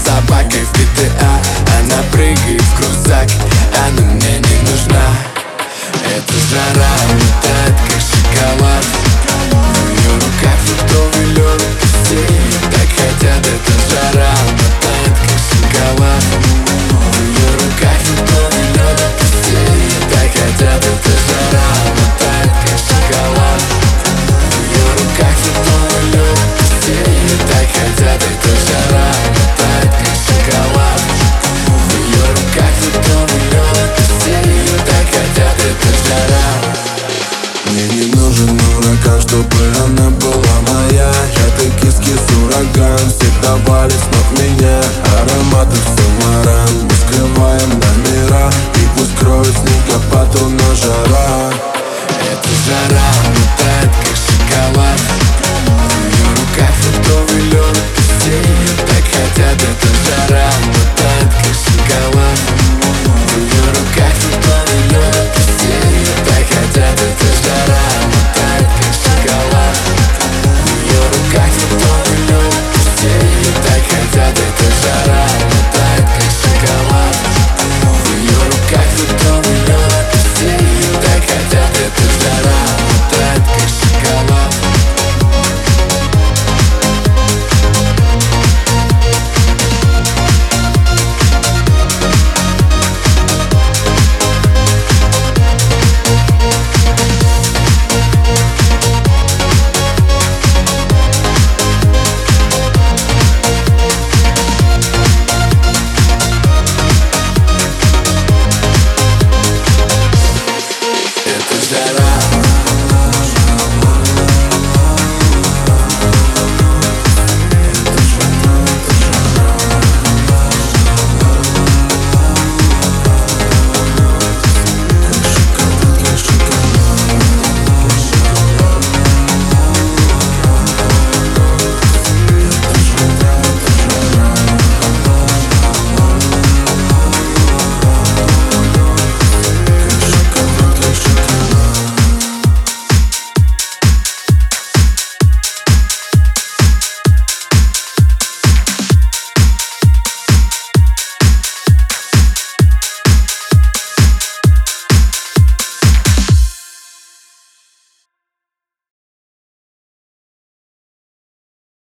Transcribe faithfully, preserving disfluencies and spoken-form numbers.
собакой в джи ти эй. Она прыгает в крузак, она мне не нужна. Эта жара летает, как шоколад. В ее руках фруктовый лед, все ее так хотят. Эта жара летает, как шоколад. В ее руках фруктовый лед, все ее так хотят. Эта жара летает, как шоколад. В ее руках фруктовый лед, все ее так хотят. Эта жара летает, как шоколад. В ее руках фруктовый лед, все ее так хотят. Это жара. Мне не нужен ураган, чтобы она была моя. Я токийский ураган, всегда валит с ног меня. Ароматы Сен-Лоран, мы скрываем номера. И пусть кроет снегопад, у нас жара. Эта жара летает, как шоколад. В ее руках фруктовый лед, все